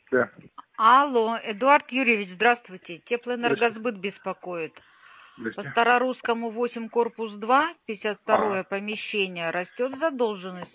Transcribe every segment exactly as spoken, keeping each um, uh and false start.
Да. Алло, Эдуард Юрьевич, здравствуйте. Теплоэнергосбыт беспокоит. По Старорусскому восемь, корпус два, пятьдесят второе А. помещение, растет задолженность.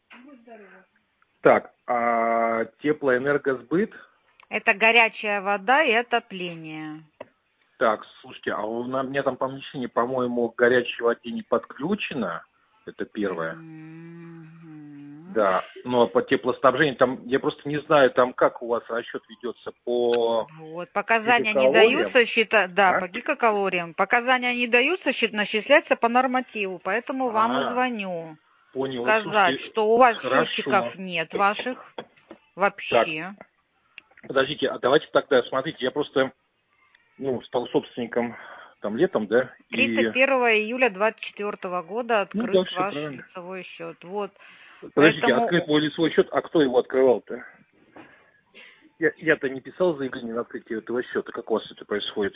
Так, а теплоэнергосбыт? Это горячая вода и отопление. Так, слушайте, а у меня там помещение, по-моему, к горячей воде не подключено. Это первое. Mm-hmm. Да, но по теплоснабжению там, я просто не знаю, там как у вас расчет ведется по Вот, показания не гигакалориям? даются считать, да, А? по гигакалориям. Показания не даются, начисляться по нормативу, поэтому вам и А, звоню. понял. Сказать, Слушайте, что у вас хорошо. счетчиков нет ваших Так, вообще. подождите, а давайте тогда, смотрите, я просто, ну, стал собственником там летом, да, тридцать и... первого июля двадцать четвёртого года Ну да, открыт все ваш правильно. лицевой счет. Вот. Подождите, Поэтому открыт мой лицевой счет, а кто его открывал-то? Я, я-то не писал заявление на открытие этого счета. Как у вас это происходит?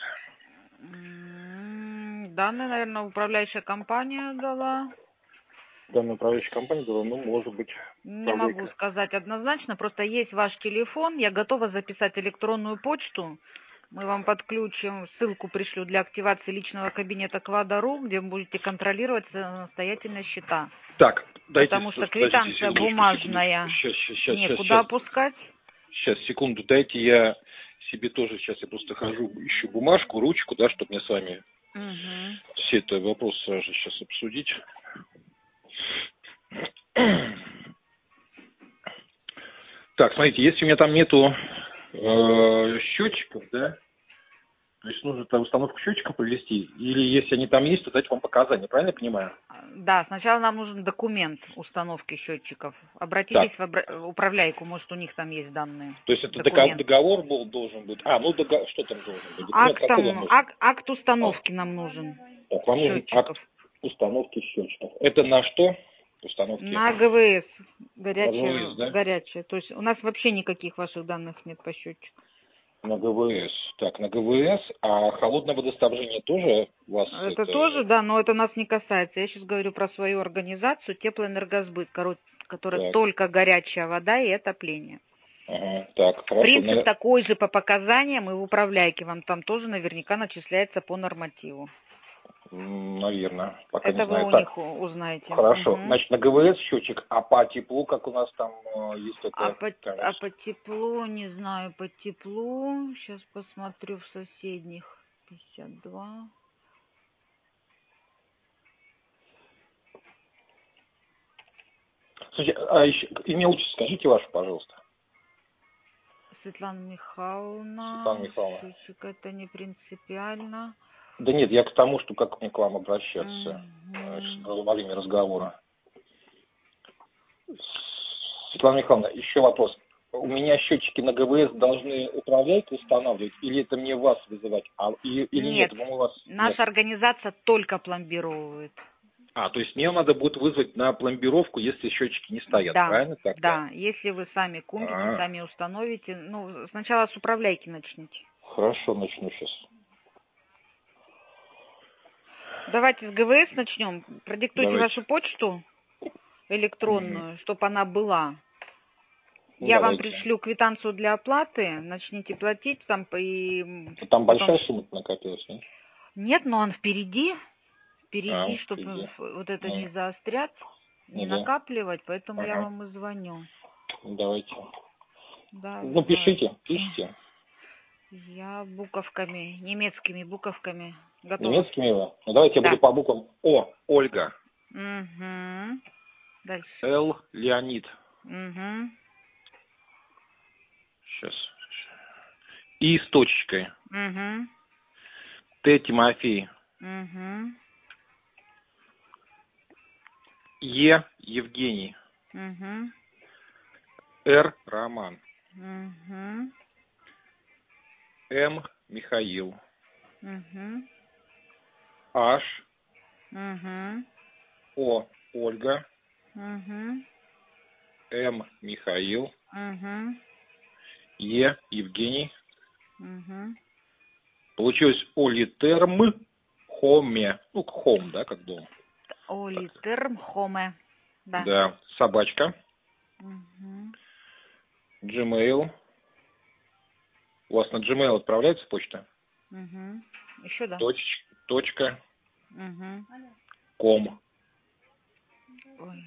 данные, наверное, управляющая компания дала. Данная управляющая компания дала, ну, может быть, Не могу управляйка. сказать однозначно, просто есть ваш телефон, я готова записать электронную почту. Мы вам подключим, ссылку пришлю для активации личного кабинета Квада.ру, где вы будете контролировать самостоятельно счета. Так, дайте, Потому что подождите квитанция секундочку, бумажная, секундочку. Сейчас, сейчас, сейчас, сейчас, некуда сейчас. опускать. Сейчас, секунду, дайте я себе тоже, сейчас я просто хожу, ищу бумажку, ручку, да, чтобы мне с вами Угу. все это вопросы сразу же сейчас обсудить. Так, смотрите, если у меня там нету э, счетчиков, да, то есть нужно там установку счетчиков провести, или если они там есть, то дать вам показания, правильно я понимаю? Да, сначала нам нужен документ установки счетчиков. Обратитесь Так, в обра- управляйку, может, у них там есть данные. то есть это договор, Документ. договор был, должен быть. А, ну договор, что там должен быть? Документ какой вам Актом, нужен? ак, акт А, установки нам нужен. так, вам нужен акт Счетчиков. установки счетчиков. Это на что? Установки На ГВС. на Горячая, ГВС, да? горячая. То есть у нас вообще никаких ваших данных нет по счетчику. На ГВС. Так, на ГВС, а холодное водоснабжение тоже у вас Это это... тоже, да, но это нас не касается. Я сейчас говорю про свою организацию Теплоэнергосбыт, которая Так, только горячая вода и отопление. ага, так, хорошо. Принцип На- такой же по показаниям и в управляйке. Вам там тоже наверняка начисляется по нормативу. Наверное, пока не Это вы знаю. у Так, них узнаете. хорошо. Угу. Значит, на ГВС счетчик, а по теплу, как у нас там э, есть А это... по, Там, а по теплу, не знаю, по теплу. Сейчас посмотрю в соседних. пятьдесят два. слушайте, а еще, имя отчество скажите ваше, пожалуйста. Светлана Светлана Михайловна. Михайловна. Счетчик это не принципиально. Да нет, я к тому, что как мне к вам обращаться э, с- Угу. во время разговора. Светлана Михайловна, еще вопрос. У меня счетчики на ГВС должны управлять, устанавливать, или это мне вас вызывать, а, и- или нет? Нет, По-моему, у вас нет. наша организация только пломбировывает. А, то есть мне надо будет вызвать на пломбировку, если счетчики не стоят, Да, правильно тогда? да. Если вы сами купите, А, сами установите, ну, сначала с управляйки начните. хорошо, начну сейчас. Давайте с ГВС начнем. Продиктуйте Давайте. вашу почту Мгм. электронную, чтобы она была. Ну, Я вам давайте. пришлю квитанцию для оплаты, начните платить там и Там потом... большая сумма накопилась, нет? Нет, но он впереди, А, впереди, вот чтобы впереди. вот это Ну, не заострять, не ну да. накапливать, поэтому я Ага. вам и звоню. Ну, давайте. Да, Ну, пишите, давайте. пишите. Я буковками, немецкими буковками готова. Немецкими его? Ну, давайте я буду Да. по буквам. О, Ольга. Угу. Дальше. Л, Леонид. Угу. Сейчас. И с точечкой. Угу. Т, Тимофей. Угу. Е, Евгений. Угу. Р, Роман. Угу. М, Михаил. Угу. H, Угу. О, Ольга. Угу. М, Михаил. Угу. Е, Евгений. Угу. Получилось Олитерм Хоме. Ну, хом, да, как дом. Олитерм Хоме. Да. Да, собачка. Угу. Gmail. У вас на Gmail отправляется почта? Угу. Еще да. Точ, точка. Угу. Ком. Ой.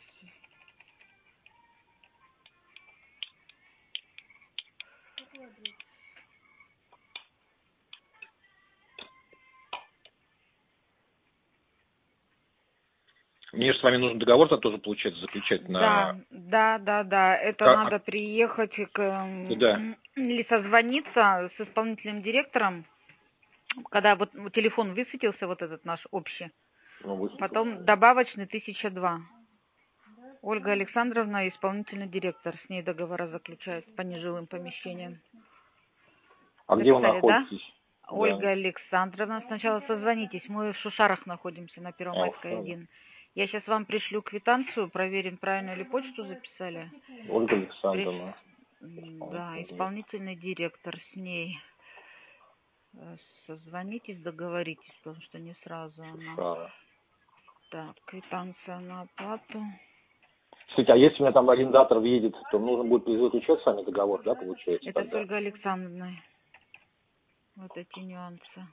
Мне же с вами нужен договор-то тоже, получается, заключать на... Да, да, да, да. Это Как- надо приехать к... м, Куда? Или созвониться с исполнительным директором, когда вот телефон высветился, вот этот наш общий. Ну, вы- Потом добавочный тысяча два. Ольга Александровна, исполнительный директор. С ней договора заключают по нежилым помещениям. А где вы Записали, да? находитесь? Ольга Да. Александровна, сначала созвонитесь. Мы в Шушарах находимся, на А, Первомайской хорошо. один. Я сейчас вам пришлю квитанцию, проверим, правильно ли почту записали. Ольга Приш- Александровна. М, Да, исполнительный директор, с ней э, созвонитесь, договоритесь, потому что не сразу она. Шара. Так, квитанция на оплату. Кстати, а если у меня там арендатор въедет, то нужно будет заключать с вами договор, да, получается? Это с тогда? Ольгой Александровной. Вот эти нюансы.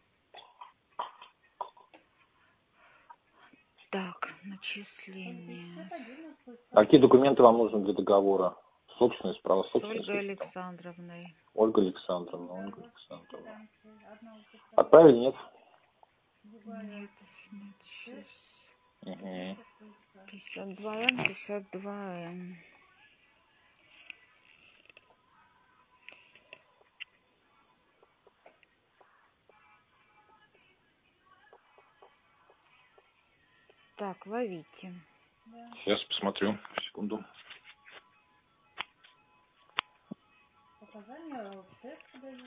Так, начисление. А какие документы вам нужны для договора? Собственность, право С собственности? Ольгой какие там? Александровной. Ольга Александровна, Ольга Александровна. Отправили, нет? Нет, нет, сейчас. Угу. пятьдесят два эн, пятьдесят два эн. Так, ловите. Сейчас посмотрю. Секунду. Показания в тест подаете.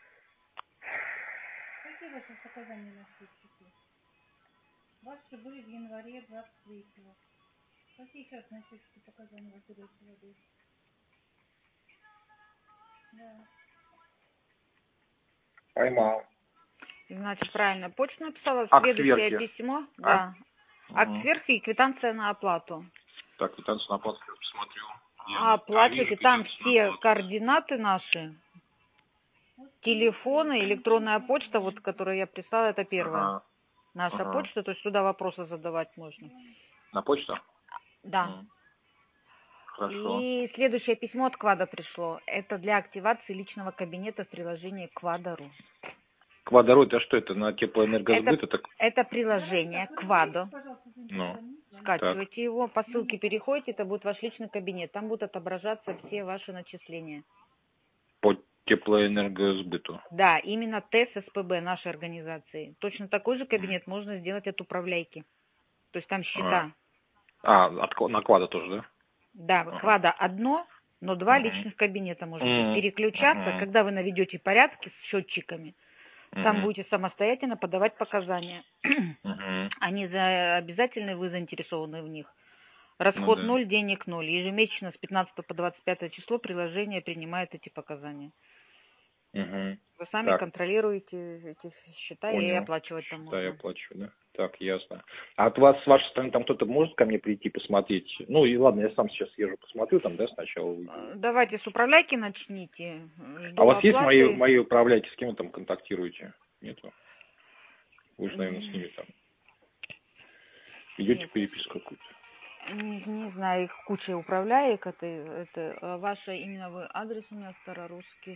Какие ваши показания на счетчике? Ваши были в январе двадцать третьего. Какие сейчас на счетчике показания вы берете воды? Да. Поймал. Значит, правильно почту написала. Акт Следующее сверки. письмо. А? Да. Акт Мгм. сверхи и квитанция на оплату. Так, квитанцию на оплату я посмотрю. А оплачивайте там квитанцию на все оплату. координаты наши. Телефоны, электронная почта, вот, которую я прислала, это первая. Ага. Наша Ага. почта, то есть туда вопросы задавать можно. На почту? Да. М. Хорошо. И следующее письмо от Квада пришло. Это для активации личного кабинета в приложении Квада.ру. Квадро, это что это? На Это, теплоэнергосбыт? Это... это приложение Квадо. Ну, Скачивайте его, по ссылке переходите, это будет ваш личный кабинет. Там будут отображаться все ваши начисления. по теплоэнергосбыту. Да, именно ТЭС СПБ нашей организации. Точно такой же кабинет можно сделать от управляйки. То есть там счета. А, а от, на Квада тоже, да? Да, Ага. Квада одно, но два Мгм. личных кабинета можно Мгм. переключаться. Мгм. Когда вы наведете порядки с счетчиками, там Мгм. будете самостоятельно подавать показания. Мгм. Они за... обязательны, вы заинтересованы в них. Расход Ну да. ноль, денег ноль. Ежемесячно с пятнадцатого по двадцать пятое число приложение принимает эти показания. Мгм. Вы сами Так, контролируете эти счета и понял. оплачивать там Да, я можно. плачу, да. Так, ясно. А от вас, с вашей стороны, там кто-то может ко мне прийти посмотреть? Ну и ладно, я сам сейчас съезжу, посмотрю там, да, сначала. Э, Давайте с управляйки начните. Жду А у вас есть мои, оплаты. мои управляйки, с кем вы там контактируете? Нету? Вы же, наверное, с ними там ведете Нет, переписку какую-то. не, не знаю, их куча управляек. Это, это а ваше именно вы адрес у меня Старорусский.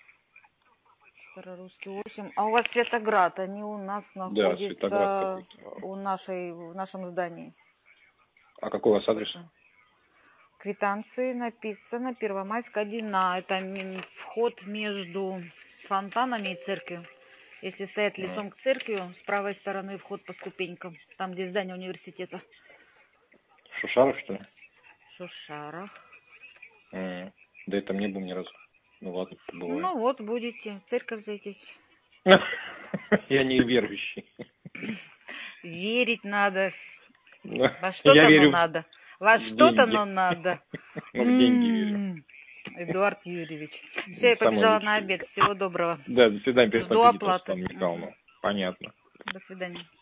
Старорусский восемь. А у вас Светоград, они у нас Да, Светоград находятся какой-то. у нашей, в нашем здании. А какой у вас адрес? Квитанции написано Первомайская один А. Это м, вход между фонтанами и церковью. Если стоять лицом к церкви, с правой стороны вход по ступенькам. Там, где здание университета. Шушаров, что ли? В Шушарах. М. Да я там не был ни разу. Ну ладно, побываю. Ну вот, будете. В церковь зайдете. Я не верующий. Верить надо. Да. Во Я что-то, но верю надо. Во в что-то, деньги. но надо. Ну, в деньги верю. М, Эдуард Юрьевич. Все, я побежала на обед. Всего доброго. Да, до свидания. Жду Пересмотрите то, что оплаты. там Михайловна. Мгм. Понятно. До свидания.